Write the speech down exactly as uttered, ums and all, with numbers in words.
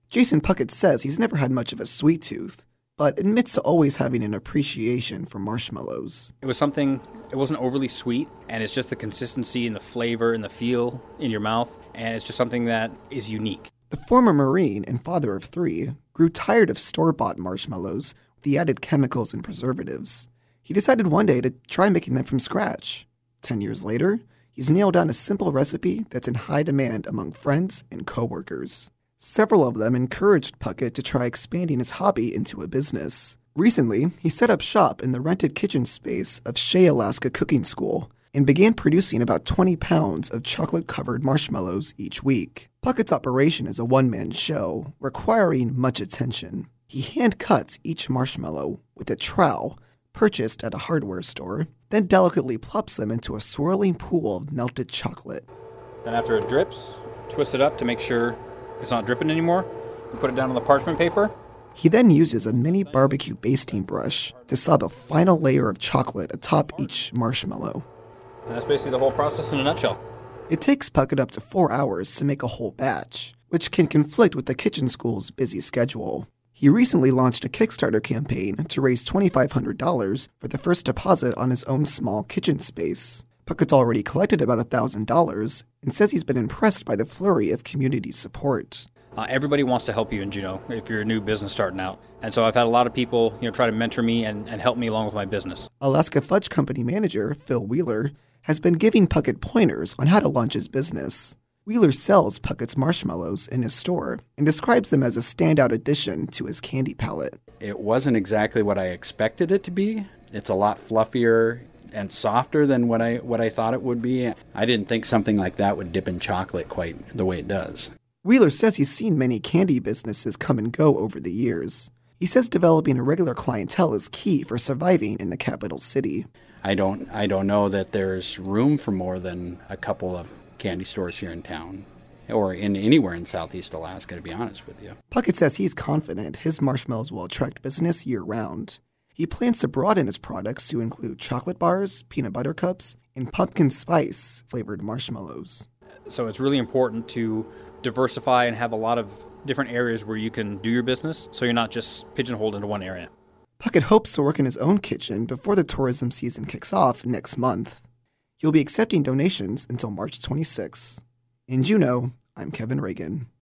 Jason Puckett says he's never had much of a sweet tooth, but admits to always having an appreciation for marshmallows. It was something, it wasn't overly sweet, and it's just the consistency and the flavor and the feel in your mouth, and it's just something that is unique. The former Marine and father of three grew tired of store-bought marshmallows with the added chemicals and preservatives. He decided one day to try making them from scratch. Ten years later, he's nailed down a simple recipe that's in high demand among friends and coworkers. Several of them encouraged Puckett to try expanding his hobby into a business. Recently, he set up shop in the rented kitchen space of Shea, Alaska Cooking School and began producing about twenty pounds of chocolate-covered marshmallows each week. Puckett's operation is a one-man show, requiring much attention. He hand-cuts each marshmallow with a trowel purchased at a hardware store, then delicately plops them into a swirling pool of melted chocolate. Then after it drips, twist it up to make sure it's not dripping anymore. You put it down on the parchment paper. He then uses a mini barbecue basting brush to slap a final layer of chocolate atop each marshmallow. And that's basically the whole process in a nutshell. It takes Puckett up to four hours to make a whole batch, which can conflict with the kitchen school's busy schedule. He recently launched a Kickstarter campaign to raise two thousand five hundred dollars for the first deposit on his own small kitchen space. Puckett's already collected about one thousand dollars and says he's been impressed by the flurry of community support. Uh, everybody wants to help you in Juneau if you're a new business starting out. And so I've had a lot of people, you know, try to mentor me and, and help me along with my business. Alaska Fudge Company manager Phil Wheeler has been giving Puckett pointers on how to launch his business. Wheeler sells Puckett's marshmallows in his store and describes them as a standout addition to his candy palette. It wasn't exactly what I expected it to be. It's a lot fluffier and softer than what I what I thought it would be. I didn't think something like that would dip in chocolate quite the way it does. Wheeler says he's seen many candy businesses come and go over the years. He says developing a regular clientele is key for surviving in the capital city. I don't I don't know that there's room for more than a couple of candy stores here in town, or in anywhere in Southeast Alaska, to be honest with you. Puckett says he's confident his marshmallows will attract business year-round. He plans to broaden his products to include chocolate bars, peanut butter cups, and pumpkin spice flavored marshmallows. So it's really important to diversify and have a lot of different areas where you can do your business, so you're not just pigeonholed into one area. Puckett hopes to work in his own kitchen before the tourism season kicks off next month. He'll be accepting donations until March twenty-sixth. In Juneau, I'm Kevin Reagan.